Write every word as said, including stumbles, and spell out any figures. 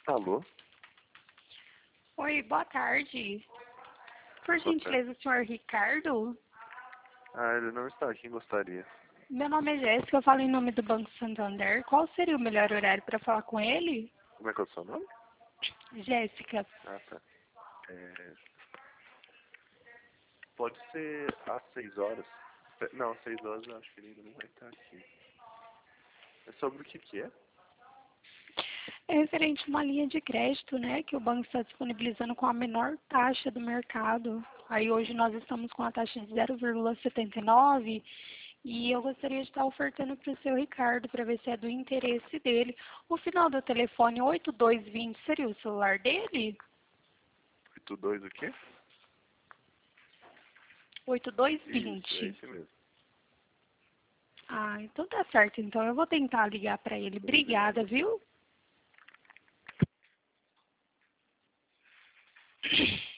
Alô? Oi, boa tarde. Por Boa tarde. gentileza, o senhor Ricardo? Ah, ele não está aqui, quem gostaria. Meu nome é Jéssica, eu falo em nome do Banco Santander. Qual seria o melhor horário para falar com ele? Como é que é o seu nome? Jéssica. Ah, tá. É... Pode ser às seis horas. Pe- Não, às seis horas eu acho que ele ainda não vai estar aqui. É sobre o que que é? É referente a uma linha de crédito, né, que o banco está disponibilizando com a menor taxa do mercado. Aí hoje nós estamos com a taxa de zero vírgula setenta e nove e eu gostaria de estar ofertando para o seu Ricardo para ver se é do interesse dele. O final do telefone oito dois vinte seria o celular dele? oito dois o quê? oito dois Isso, é vinte. esse mesmo. Ah, então tá certo. Então eu vou tentar ligar para ele. Obrigada, viu?